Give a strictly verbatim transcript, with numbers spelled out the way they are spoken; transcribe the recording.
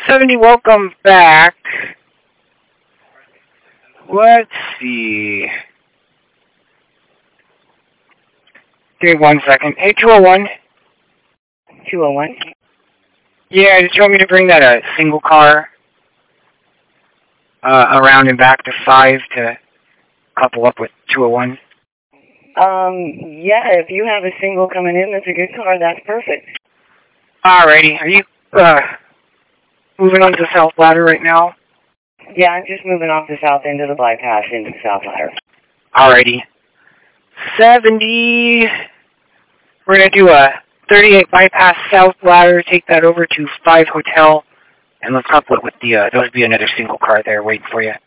seventy, welcome back. Let's see. Give me one second. Hey, two oh one. two oh one? Yeah, did you want me to bring that a single car uh, around and back to five to couple up with two oh one? Um, yeah, if you have a single coming in that's a good car, that's perfect. Alrighty. Are you uh, moving on to the South Ladder right now? Yeah, I'm just moving off the south end of the bypass into the South Ladder. Alrighty. seventy. We're going to do a thirty-eight bypass South Ladder, take that over to five Hotel, and let's couple it with the, uh, there'll be another single car there waiting for you.